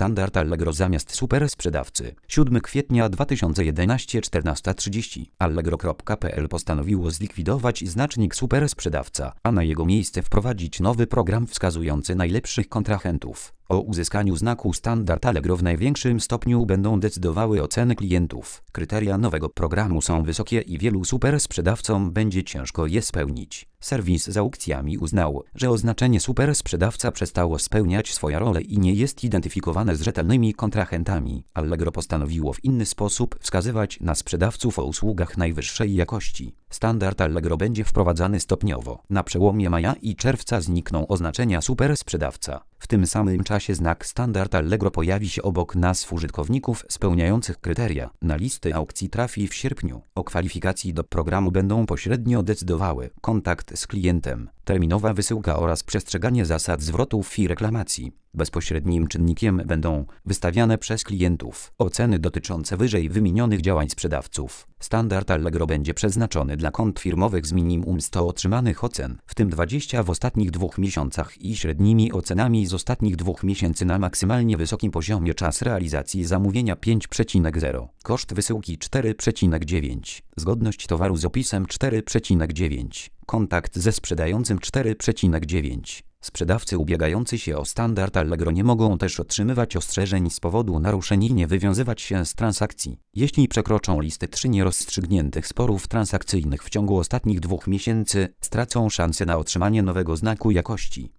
Standard Allegro zamiast super sprzedawcy. 7 kwietnia 2011 14:30. Allegro.pl postanowiło zlikwidować znacznik super sprzedawca, a na jego miejsce wprowadzić nowy program wskazujący najlepszych kontrahentów. O uzyskaniu znaku Standard Allegro w największym stopniu będą decydowały oceny klientów. Kryteria nowego programu są wysokie i wielu super sprzedawcom będzie ciężko je spełnić. Serwis z aukcjami uznał, że oznaczenie super sprzedawca przestało spełniać swoją rolę i nie jest identyfikowane z rzetelnymi kontrahentami. Allegro postanowiło w inny sposób wskazywać na sprzedawców o usługach najwyższej jakości. Standard Allegro będzie wprowadzany stopniowo. Na przełomie maja i czerwca znikną oznaczenia super sprzedawca. W tym samym czasie znak Standard Allegro pojawi się obok nazw użytkowników spełniających kryteria. Na listy aukcji trafi w sierpniu. O kwalifikacji do programu będą pośrednio decydowały kontakt z klientem, terminowa wysyłka oraz przestrzeganie zasad zwrotów i reklamacji. Bezpośrednim czynnikiem będą wystawiane przez klientów oceny dotyczące wyżej wymienionych działań sprzedawców. Standard Allegro będzie przeznaczony dla kont firmowych z minimum 100 otrzymanych ocen, w tym 20 w ostatnich 2 miesiącach i średnimi ocenami z ostatnich 2 miesięcy na maksymalnie wysokim poziomie. Czas realizacji zamówienia 5,0. Koszt wysyłki 4,9. Zgodność towaru z opisem 4,9. Kontakt ze sprzedającym 4,9. Sprzedawcy ubiegający się o Standard Allegro nie mogą też otrzymywać ostrzeżeń z powodu naruszeń i nie wywiązywać się z transakcji, jeśli przekroczą listę 3 nierozstrzygniętych sporów transakcyjnych w ciągu ostatnich 2 miesięcy, stracą szansę na otrzymanie nowego znaku jakości.